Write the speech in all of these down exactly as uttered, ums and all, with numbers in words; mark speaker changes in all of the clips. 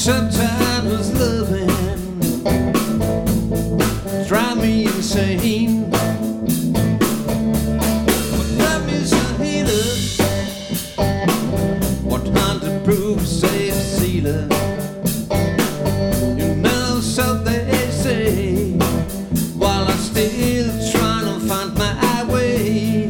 Speaker 1: Sometimes loving drive me insane. But love is a healer, what hunter proof safe sealer. You know, so they say, while I'm still trying to find my way.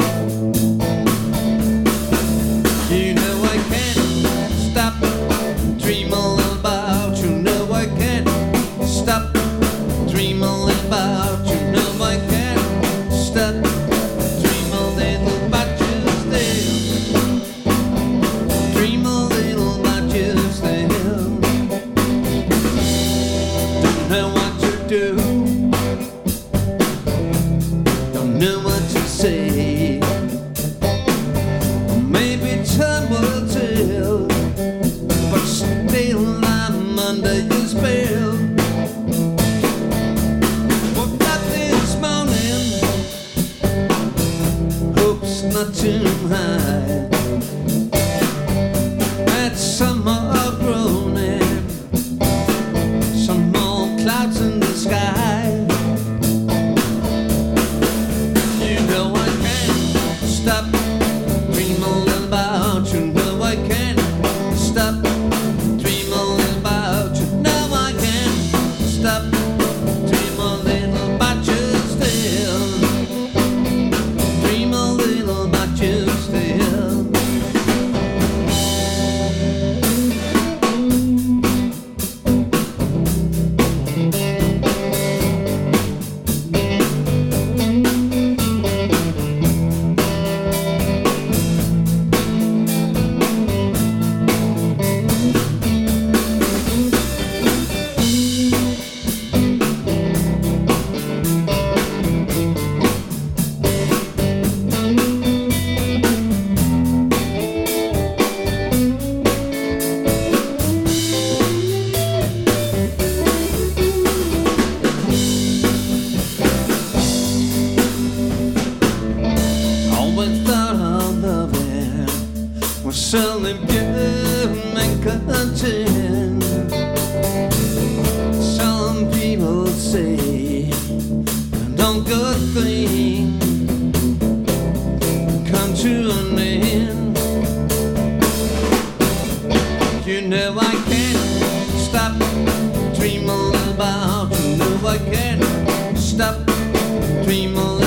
Speaker 1: You know I can't stop dreaming about you. Know I can't stop dreaming about you. Know I can't stop dreaming about you still. Dream a little about you still. Don't know what to do, don't know what to say. Maybe time will tell, but still I'm under your spell. Woke up this morning, hope's not too high. Had some more groaning, some more clouds in the sky. You know I can't stop dreaming about you. No, I can't stop dreaming about you. No, I can't stop dreaming about you still. Dream a little about you still. Always thought of loving was something pure and content. Some people say don't good thing come to an end. You know I can't stop dreaming about you. No, I can't stop dreaming